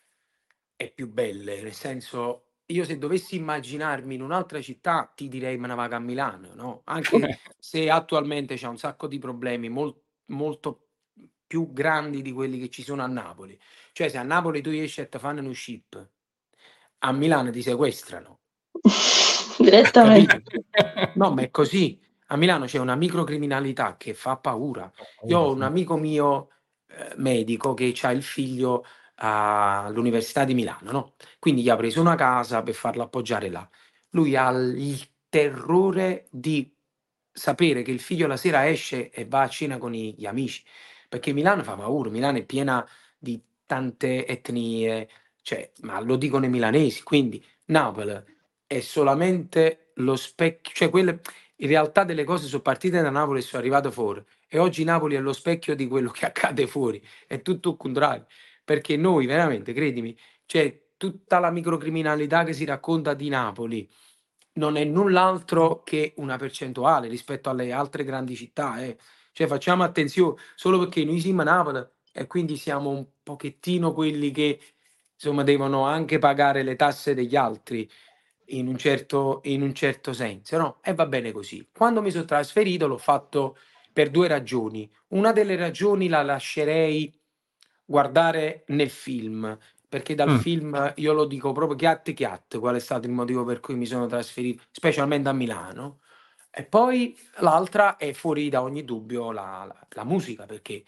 e più belle, nel senso, io se dovessi immaginarmi in un'altra città ti direi me ne vado a Milano, no? Anche se attualmente c'è un sacco di problemi molto più grandi di quelli che ci sono a Napoli. Cioè se a Napoli tu esci e ti fanno uno ship, a Milano ti sequestrano. Direttamente. No, ma è così. A Milano c'è una microcriminalità che fa paura. Io ho un amico mio medico che ha il figlio all'Università di Milano, no? Quindi gli ha preso una casa per farlo appoggiare là. Lui ha il terrore di sapere che il figlio la sera esce e va a cena con gli amici, perché Milano fa paura. Milano è piena di tante etnie, cioè, ma lo dicono i milanesi, quindi Napoli è solamente lo specchio, cioè quelle, in realtà delle cose sono partite da Napoli e sono arrivate fuori, e oggi Napoli è lo specchio di quello che accade fuori, è tutto il contrario, perché noi veramente, credimi, c'è tutta la microcriminalità che si racconta di Napoli, non è null'altro che una percentuale rispetto alle altre grandi città, Cioè facciamo attenzione, solo perché noi siamo a Napoli e quindi siamo un pochettino quelli che insomma devono anche pagare le tasse degli altri in un certo senso, no? E va bene così. Quando mi sono trasferito l'ho fatto per due ragioni. Una delle ragioni la lascerei guardare nel film, perché dal film io lo dico proprio chiat qual è stato il motivo per cui mi sono trasferito, specialmente a Milano. E poi l'altra è fuori da ogni dubbio la musica, perché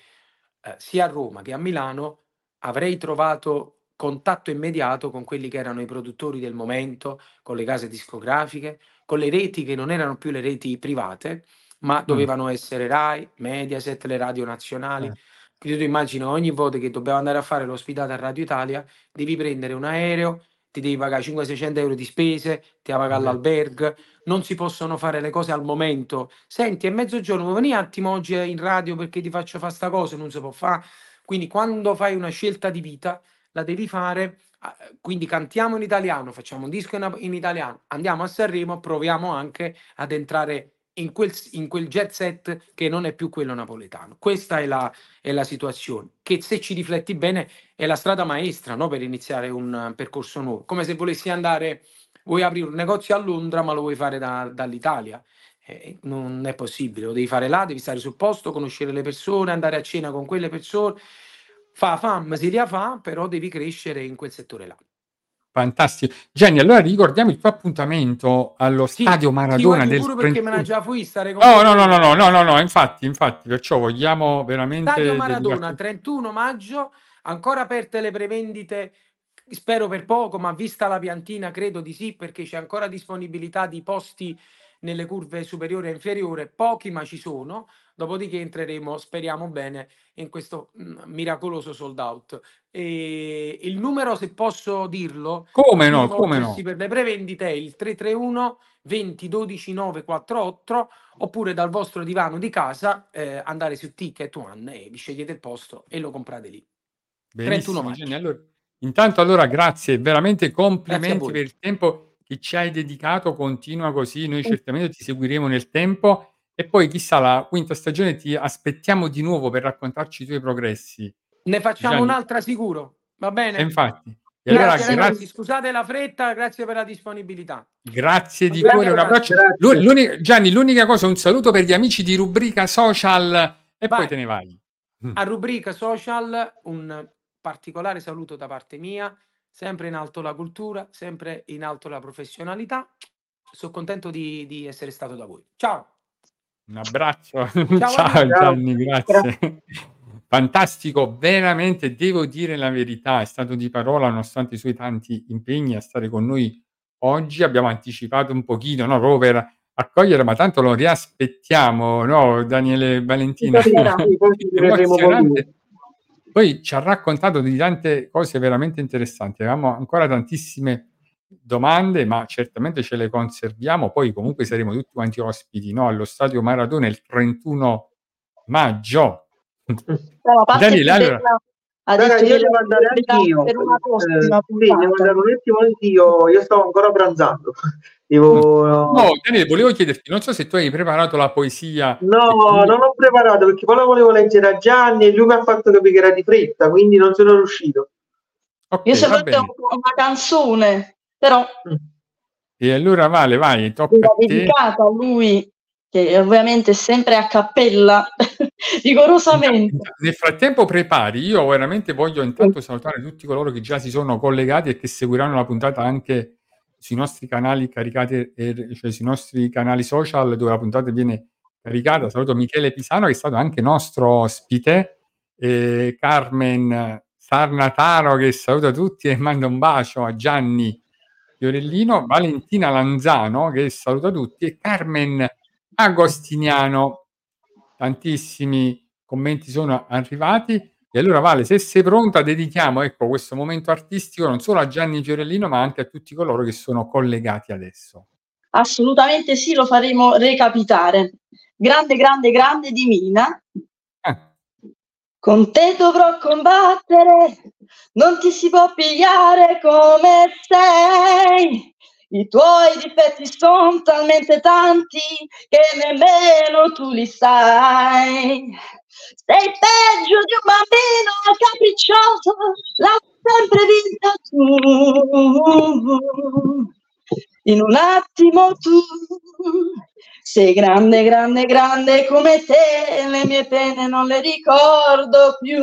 sia a Roma che a Milano avrei trovato contatto immediato con quelli che erano i produttori del momento, con le case discografiche, con le reti che non erano più le reti private, ma dovevano essere Rai, Mediaset, le radio nazionali. Quindi tu immagini ogni volta che dobbiamo andare a fare l'ospitata a Radio Italia, devi prendere un aereo, ti devi pagare 500-600 euro di spese, ti devi pagare l'albergo, non si possono fare le cose al momento. Senti, è mezzogiorno, vuoi venire un attimo oggi in radio perché ti faccio fare sta cosa? Non si può fare. Quindi quando fai una scelta di vita, la devi fare, quindi cantiamo in italiano, facciamo un disco in italiano, andiamo a Sanremo, proviamo anche ad entrare in quel jet set che non è più quello napoletano. Questa è la situazione, che se ci rifletti bene è la strada maestra, no? Per iniziare un percorso nuovo, come se volessi andare, vuoi aprire un negozio a Londra ma lo vuoi fare dall'Italia. Non è possibile, lo devi fare là, devi stare sul posto, conoscere le persone, andare a cena con quelle persone, si fa, però devi crescere in quel settore là. Fantastico. Gianni, allora ricordiamo il tuo appuntamento allo Stadio Maradona del pure perché me ne già fui stare con No, infatti, perciò vogliamo veramente Stadio Maradona, 31 maggio, ancora aperte le prevendite, spero per poco, ma vista la piantina credo di sì, perché c'è ancora disponibilità di posti nelle curve superiore e inferiore, pochi ma ci sono, dopodiché entreremo, speriamo bene, in questo miracoloso sold out. E il numero, se posso dirlo, come no, per le prevendite è il 331 20 12 948, oppure dal vostro divano di casa andare su Ticket One e vi scegliete il posto e lo comprate lì. Benissimo, Gianni. Allora, grazie, veramente complimenti per il tempo che ci hai dedicato, continua così, noi certamente ti seguiremo nel tempo e poi chissà la quinta stagione ti aspettiamo di nuovo per raccontarci i tuoi progressi. Ne facciamo un'altra sicuro, va bene? Infatti. Grazie ragazzi, scusate la fretta, grazie per la disponibilità. Grazie di cuore, un abbraccio. Gianni, l'unica cosa, un saluto per gli amici di Rubrica Social e poi te ne vai. A Rubrica Social un particolare saluto da parte mia, sempre in alto la cultura, sempre in alto la professionalità. Sono contento di essere stato da voi. Ciao. Un abbraccio. Ciao Gianni, grazie. Fantastico, veramente devo dire la verità, è stato di parola nonostante i suoi tanti impegni a stare con noi oggi. Abbiamo anticipato un pochino, no, proprio per accogliere, ma tanto lo riaspettiamo, no, Daniele Valentina? Emozionante. Poi ci ha raccontato di tante cose veramente interessanti, avevamo ancora tantissime domande, ma certamente ce le conserviamo. Poi comunque saremo tutti quanti ospiti, no, allo Stadio Maradona il 31 maggio. Daniele, allora, io devo andare anch'io. Devo andare un attimo anch'io, io sto ancora pranzando. No, Daniele, volevo chiederti, non so se tu hai preparato la poesia. No, non ho preparato perché poi la volevo leggere a Gianni e lui mi ha fatto capire che era di fretta, quindi non sono riuscito. Io sapevo una canzone, però. E allora Vale, vai, tocca a te. Dedicata a lui, che ovviamente è sempre a cappella, rigorosamente. Nel frattempo prepari, io veramente voglio intanto salutare tutti coloro che già si sono collegati e che seguiranno la puntata anche sui nostri canali caricati, cioè sui nostri canali social dove la puntata viene caricata. Saluto Michele Pisano che è stato anche nostro ospite, Carmen Sarnataro che saluta tutti e manda un bacio a Gianni Fiorellino, Valentina Lanzano che saluta tutti e Carmen Agostiniano. Tantissimi commenti sono arrivati e allora Vale, se sei pronta dedichiamo questo momento artistico non solo a Gianni Fiorellino ma anche a tutti coloro che sono collegati adesso. Assolutamente sì, lo faremo recapitare. Grande, grande, grande di Mina. Con te dovrò combattere, non ti si può pigliare come sei. I tuoi difetti sono talmente tanti che nemmeno tu li sai. Sei peggio di un bambino capriccioso, l'hai sempre vinta tu. In un attimo tu sei grande, grande, grande come te, le mie pene non le ricordo più.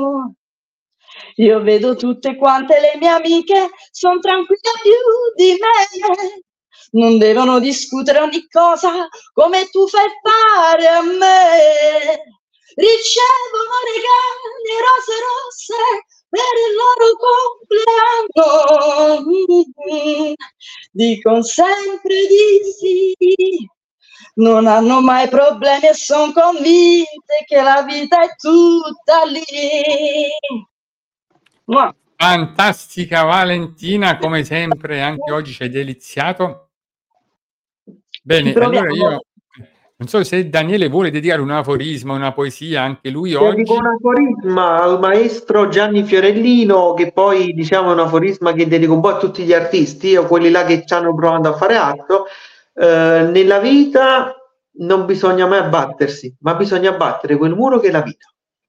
Io vedo tutte quante le mie amiche, sono tranquille più di me. Non devono discutere ogni cosa come tu fai fare a me. Ricevono regali e rose rosse per il loro compleanno. Dicono sempre di sì. Non hanno mai problemi e sono convinte che la vita è tutta lì. Fantastica Valentina, come sempre, anche oggi ci hai deliziato. Bene, allora io non so se Daniele vuole dedicare un aforisma, una poesia, anche lui oggi. Dedico un aforisma al maestro Gianni Fiorellino, che poi diciamo è un aforisma che dedico un po' a tutti gli artisti, o quelli là che stanno provando a fare altro. Nella vita non bisogna mai abbattersi, ma bisogna abbattere quel muro che è la vita.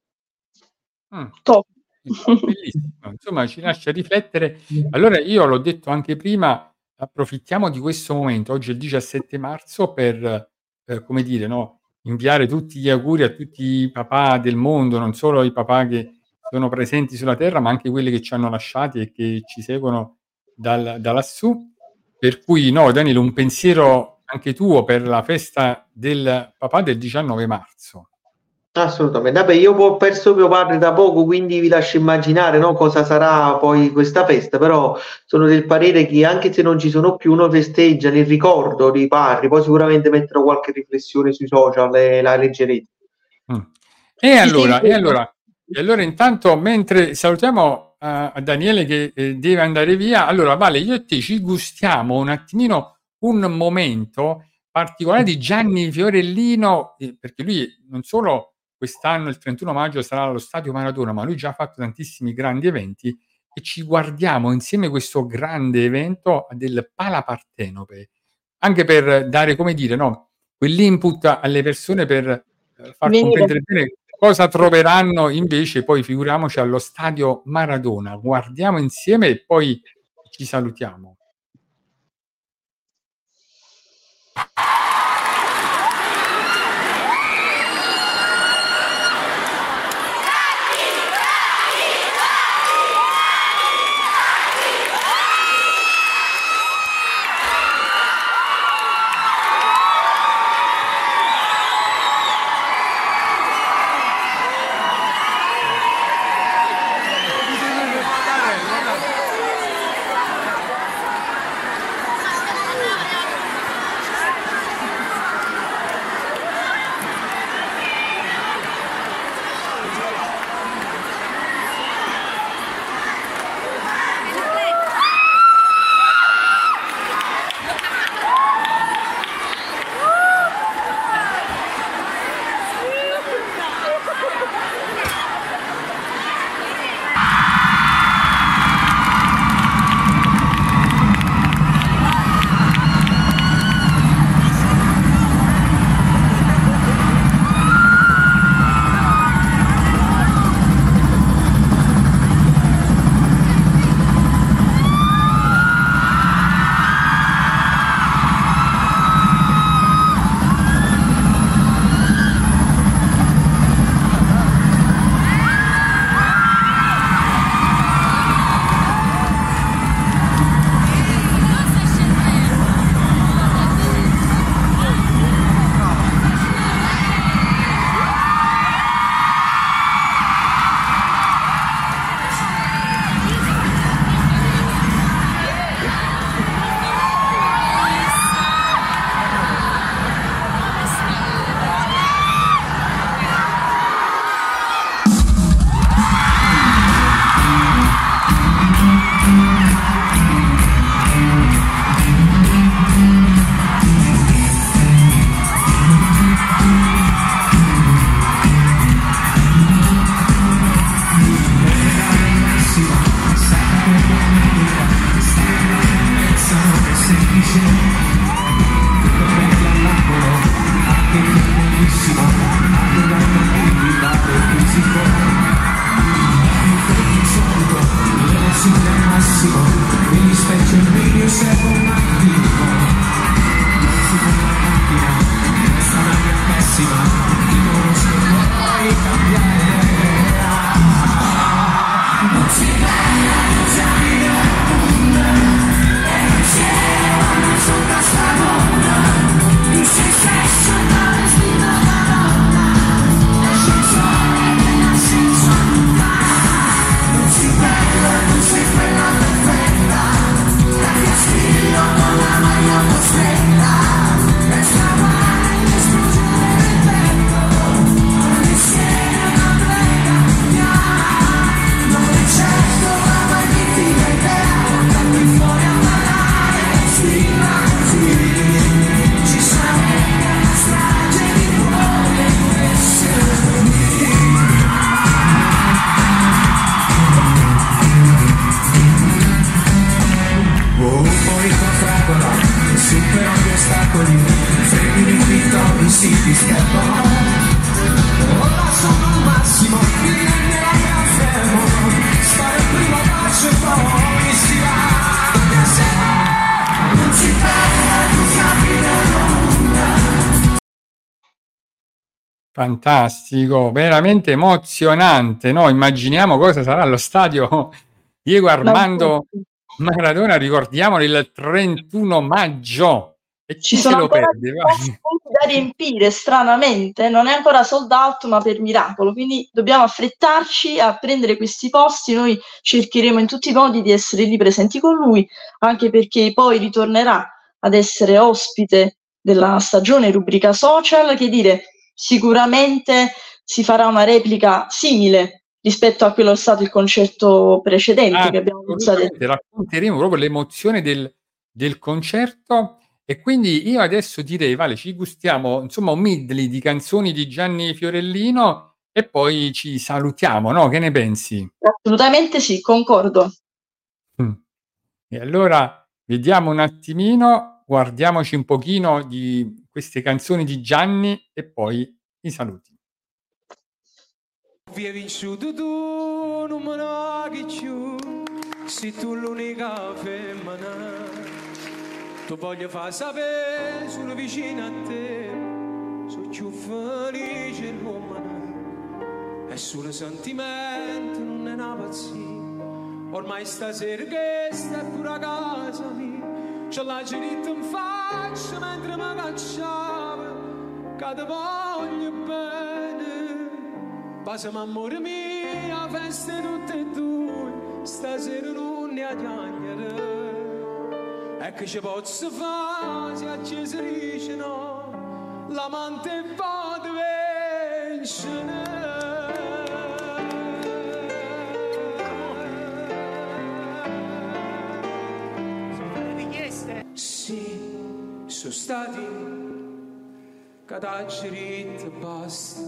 Bellissimo, insomma ci lascia riflettere. Allora io l'ho detto anche prima, approfittiamo di questo momento, oggi è il 17 marzo per come dire, no, inviare tutti gli auguri a tutti i papà del mondo, non solo i papà che sono presenti sulla terra ma anche quelli che ci hanno lasciati e che ci seguono da lassù, per cui no Daniele, un pensiero anche tuo per la festa del papà del 19 marzo. Assolutamente. Vabbè, io ho perso mio padre da poco, quindi vi lascio immaginare, no, cosa sarà poi questa festa, però sono del parere che anche se non ci sono più, uno festeggia nel ricordo dei padri, poi sicuramente metterò qualche riflessione sui social e la leggerete. E allora intanto, mentre salutiamo a Daniele che deve andare via, allora Vale, io e te ci gustiamo un attimino un momento particolare di Gianni Fiorellino, perché lui non solo quest'anno il 31 maggio sarà allo Stadio Maradona, ma lui già ha fatto tantissimi grandi eventi e ci guardiamo insieme questo grande evento del Palapartenope, anche per dare, come dire, no, quell'input alle persone per far comprendere bene cosa troveranno invece poi, figuriamoci, allo stadio Maradona. Guardiamo insieme e poi ci salutiamo. Fantastico, veramente emozionante, no? Immaginiamo cosa sarà allo stadio Diego Armando Maradona, ricordiamolo, il 31 maggio. E ci sono ancora posti da riempire, stranamente, non è ancora sold out, ma per miracolo, quindi dobbiamo affrettarci a prendere questi posti. Noi cercheremo in tutti i modi di essere lì presenti con lui, anche perché poi ritornerà ad essere ospite della stagione rubrica social, che dire, sicuramente si farà una replica simile rispetto a quello stato il concerto precedente che abbiamo visto. Racconteremo proprio l'emozione del concerto. E quindi io adesso direi, Vale, ci gustiamo insomma un medley di canzoni di Gianni Fiorellino e poi ci salutiamo, no? Che ne pensi? Assolutamente sì, concordo. E allora vediamo un attimino, guardiamoci un pochino di queste canzoni di Gianni e poi i saluti. Vi hai vissuto tu, non me ne più, sei tu l'unica femmina. Tu voglio far sapere, sono vicino a te, sono più felice l'uomo. E solo sentimento non è una pazzia. Ormai stasera che stai pure a casa mia, c'ho la gerita in faccia mentre mi cacciava, che ti voglio bene. Passami amore mio, a festa tutte e due, stasera non ne ha chiacchiere. E che ci posso fare se a Gesù dice no, l'amante va di vincere. Sì, sono stati cadageri e basta.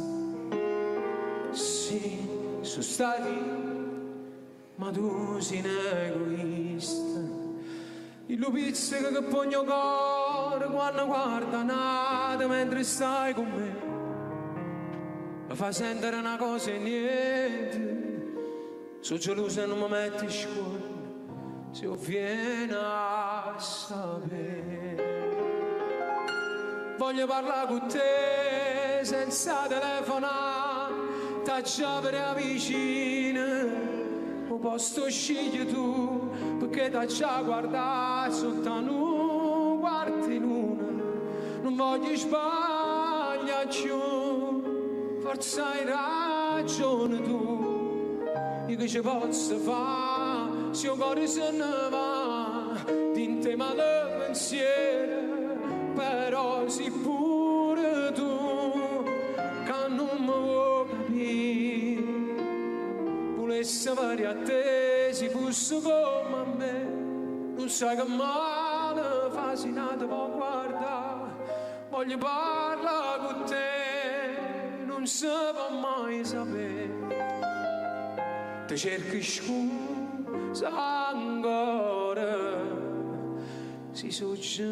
Sì, sono stati, ma tu sei un egoista. Il lupizzo che pogno cuore quando guarda nata mentre stai con me, mi fa sentire una cosa e niente. Sono geloso e non mi metti in scuola, se io viene a sapere. Voglio parlare con te senza telefonare, t'accia per la vicina. Non posso scegliere tu, perché t'accia guardare sotto un quarto in una. Non voglio sbagliare più, forse hai ragione tu. Io che ci posso fare, se il cuore se ne va, di te male pensiero, però sei pure tu, che non mi vuoi capire. Volesse fare a te, si fosse come a me, non sai che male fa, si nata può guardare. Voglio parlare con te, non si può mai sapere. Ti cerchi scusa ancora, si so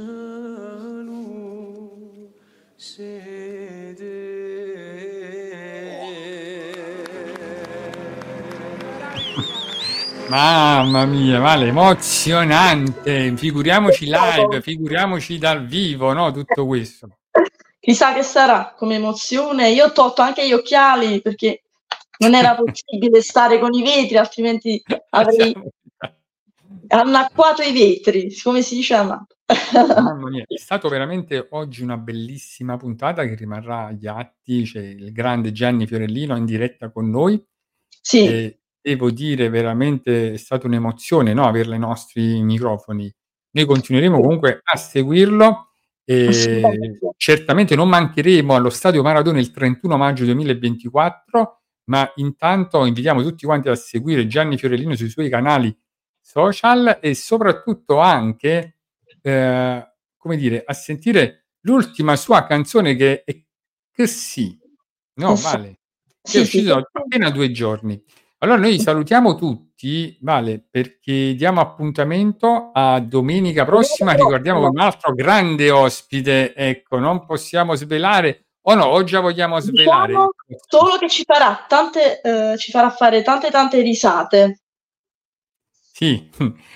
Mamma mia, Vale, emozionante, figuriamoci live, figuriamoci dal vivo, no? Tutto questo. Chissà che sarà come emozione. Io ho tolto anche gli occhiali perché non era possibile stare con i vetri, altrimenti avrei annacquato i vetri, come si dice a Napoli. Mamma mia, è stato veramente oggi una bellissima puntata che rimarrà agli atti. C'è il grande Gianni Fiorellino in diretta con noi. Sì. E devo dire veramente è stata un'emozione, no, averla ai nostri microfoni. Noi continueremo comunque a seguirlo e certamente non mancheremo allo Stadio Maradona il 31 maggio 2024, ma intanto invitiamo tutti quanti a seguire Gianni Fiorellino sui suoi canali social e soprattutto anche come dire, a sentire l'ultima sua canzone che è Che sì, no, Vale, che è uscita da appena 2 giorni. Allora noi salutiamo tutti, Vale, perché diamo appuntamento a domenica prossima, ricordiamo con un altro grande ospite, ecco, non possiamo svelare, o no, o già vogliamo svelare? Diciamo solo che ci farà fare tante risate. Sì,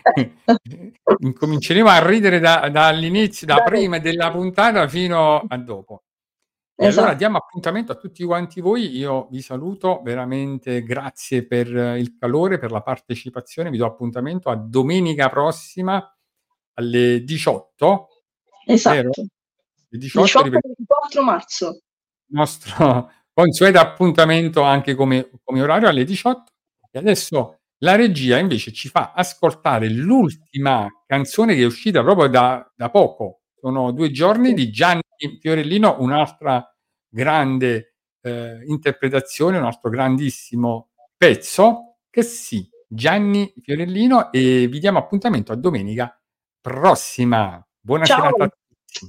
incominceremo a ridere dall'inizio, da prima della puntata fino a dopo. E allora diamo appuntamento a tutti quanti voi, io vi saluto, veramente grazie per il calore, per la partecipazione, vi do appuntamento a domenica prossima alle 18. Esatto. Vero? Le 18 24 marzo. Il nostro consueto appuntamento anche come orario alle 18. E adesso la regia invece ci fa ascoltare l'ultima canzone che è uscita proprio da poco. Sono 2 giorni di Gianni Fiorellino, un'altra grande interpretazione, un altro grandissimo pezzo. Che sì, Gianni Fiorellino, e vi diamo appuntamento a domenica prossima. Buona serata a tutti.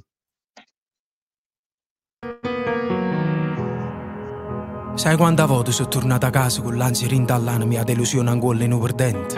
Sai quante volte sono tornato a casa con l'ansia rintallana mia delusione ancora in perdente?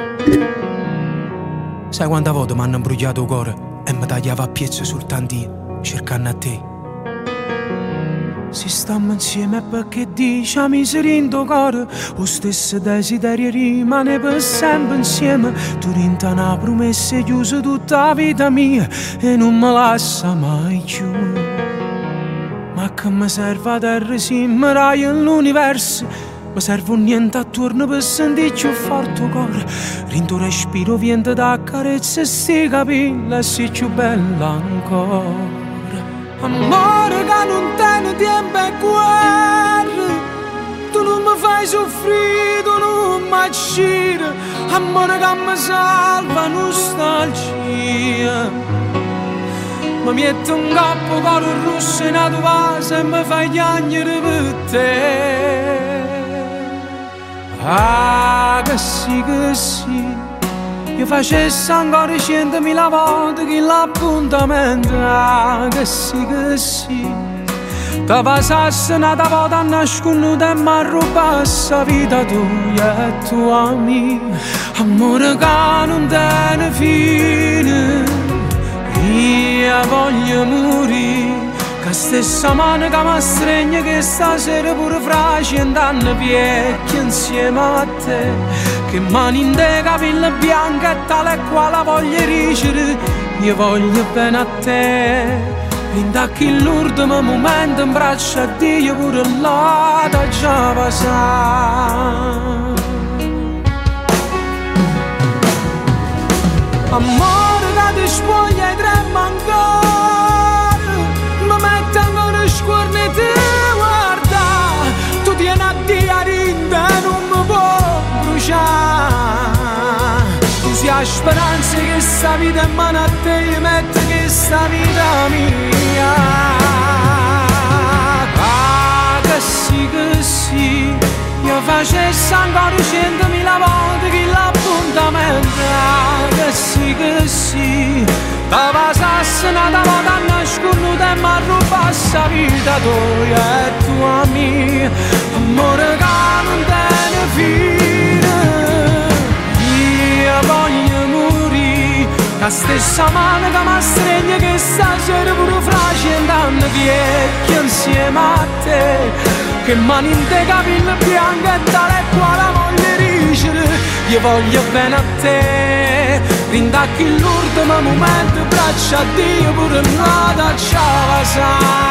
Sai quante volte mi hanno imbrugliato il cuore e mi tagliava a piezze soltanto io, cercando a te? Se stiamo insieme perché diciamo serendo cuore, lo stesso desiderio rimane per sempre insieme. Tu rinta una promessa chiusa tutta la vita mia e non mi lascia mai più. Ma che mi serve a terra simmerai nell'universo? Mi serve niente attorno per sentire più forte cuore. Rinto respiro viento da carezza e sti capelli e si più bella ancora. Amore che non tiene tempo e guerra, tu non mi fai soffrire, tu non mi acciri. Amore che mi salva nostalgia. Mi metto un capo coro rosso in una vase e mi fai piangere per te. Ah, che sì, io facessi ancora 100.000 volte che l'appuntamento. Ah, che sì, ti passasse una volta a nasconduta e mi arrubassi la vita tua e tua mia. Amore che non tiene fine, io voglio morire. Che stessa mano che mi stringe che stasera pure fra 100 anni vecchia insieme a te. Che mani in te capelli bianchi e tale e quale voglio ricere. Io voglio bene a te. L'indacchi l'ultimo momento in braccio a Dio pure là da già passare. Amore che ti spoglia e trema ancora. Mi mette ancora scuorni e ti guarda. Tu tieni a Dio rinda e non mi può bruciare. Tu sia speranza che sta vita in mano a te, io metto che sta vita mia. Ah, che sì, io facessi ancora 100.000 volte che l'appuntamento. Ah, che sì, ti passasse una volta a nasconduta e mi arrubassi la vita tua e tua mia. Amore che non tiene fine, io voglio morire. La stessa mano che mi stringe che stasera pure fra 100 anni vecchia insieme a te. Che mani in te capelli bianchi e tale e quale voglio ricere. Io voglio bene a te. Rindacchi l'ultimo momento, braccia a Dio pure nata ciao sa.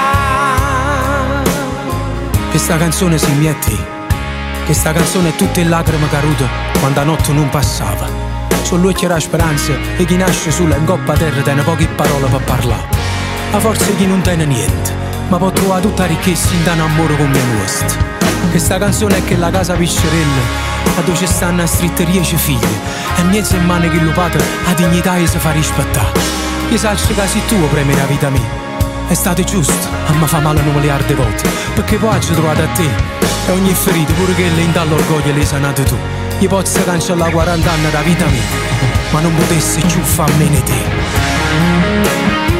Questa canzone si mietti, questa canzone è tutte lacrime cadute quando la notte non passava. Sono lui che era speranza e chi nasce sulla ingoppa terra tiene poche parole per parlare. A forza chi non tiene niente, ma può trovare tutta ricchezza in un amore come questo. Questa canzone è che la casa piscerella a dove ci stanno scritte 10 figli e mezzo in mano che lo padre la dignità e si fa rispettare. Io salcio che sei tuo premi la vita mia. È stato giusto, a me fa male un miliardo di volte, perché poi ci trovato a te e ogni ferita pure che le in dall'orgoglio le sanato tu. Io posso cancellare 40 anni da vita mia, ma non potessi più farmene te.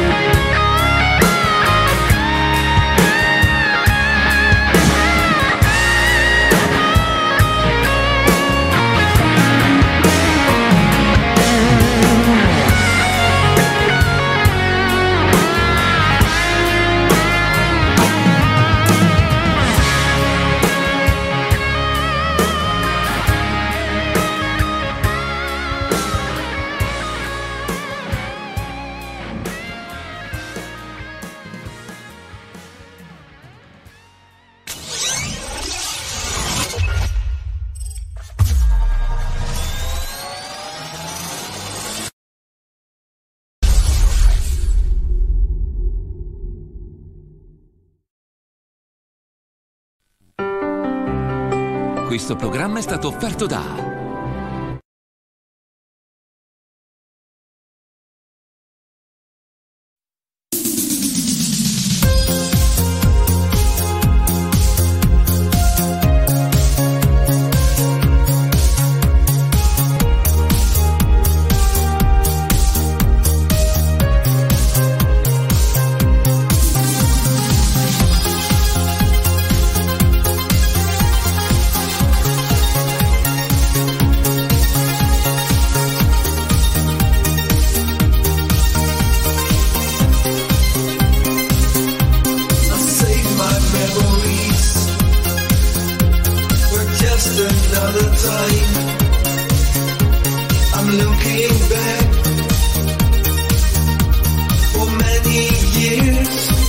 Questo programma è stato offerto da just another time. I'm looking back for many years.